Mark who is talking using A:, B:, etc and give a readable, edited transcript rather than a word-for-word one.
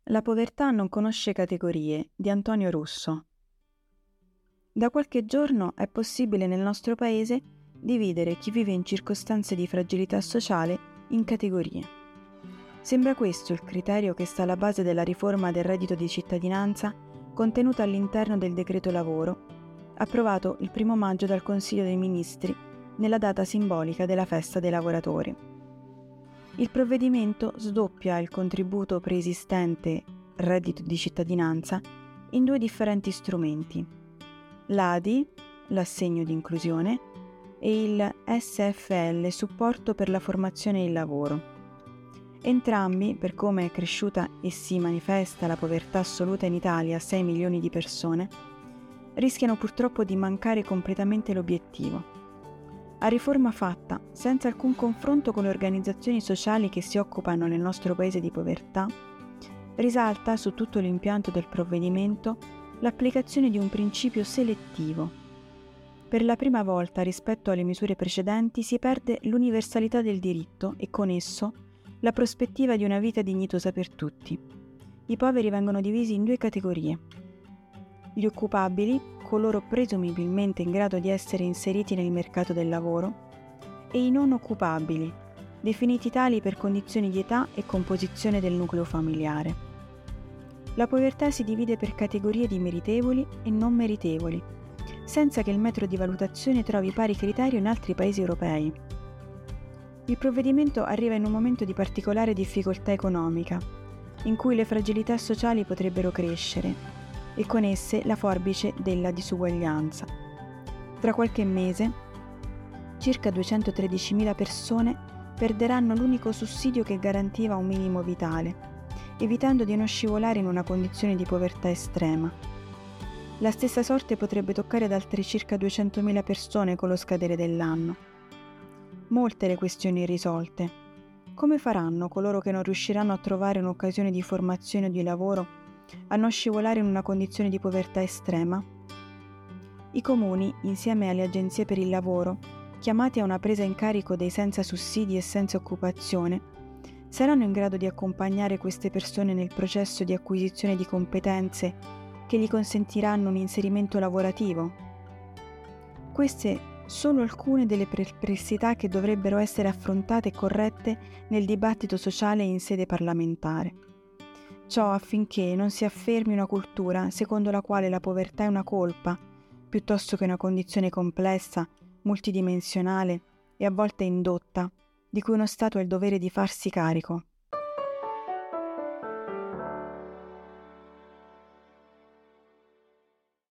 A: La povertà non conosce categorie di Antonio Russo. Da qualche giorno è possibile nel nostro paese dividere chi vive in circostanze di fragilità sociale in categorie. Sembra questo il criterio che sta alla base della riforma del reddito di cittadinanza contenuta all'interno del decreto lavoro, approvato il 1 maggio dal Consiglio dei Ministri nella data simbolica della festa dei lavoratori. Il provvedimento sdoppia il contributo preesistente reddito di cittadinanza in 2 differenti strumenti: l'ADI, l'assegno di inclusione, e il SFL, supporto per la formazione e il lavoro. Entrambi, per come è cresciuta e si manifesta la povertà assoluta in Italia a 6 milioni di persone, rischiano purtroppo di mancare completamente l'obiettivo. A riforma fatta, senza alcun confronto con le organizzazioni sociali che si occupano nel nostro paese di povertà, risalta su tutto l'impianto del provvedimento l'applicazione di un principio selettivo. Per la prima volta rispetto alle misure precedenti si perde l'universalità del diritto e con esso la prospettiva di una vita dignitosa per tutti. I poveri vengono divisi in 2 categorie: gli occupabili, coloro presumibilmente in grado di essere inseriti nel mercato del lavoro, e i non occupabili, definiti tali per condizioni di età e composizione del nucleo familiare. La povertà si divide per categorie di meritevoli e non meritevoli, senza che il metro di valutazione trovi pari criterio in altri paesi europei. Il provvedimento arriva in un momento di particolare difficoltà economica, in cui le fragilità sociali potrebbero crescere, e con esse la forbice della disuguaglianza. Tra qualche mese, circa 213.000 persone perderanno l'unico sussidio che garantiva un minimo vitale, evitando di non scivolare in una condizione di povertà estrema. La stessa sorte potrebbe toccare ad altre circa 200.000 persone con lo scadere dell'anno. Molte le questioni irrisolte. Come faranno coloro che non riusciranno a trovare un'occasione di formazione o di lavoro a non scivolare in una condizione di povertà estrema? I comuni, insieme alle agenzie per il lavoro, chiamati a una presa in carico dei senza sussidi e senza occupazione, saranno in grado di accompagnare queste persone nel processo di acquisizione di competenze che gli consentiranno un inserimento lavorativo? Queste sono alcune delle perplessità che dovrebbero essere affrontate e corrette nel dibattito sociale in sede parlamentare. Ciò affinché non si affermi una cultura secondo la quale la povertà è una colpa, piuttosto che una condizione complessa, multidimensionale e a volte indotta, di cui uno Stato ha il dovere di farsi carico.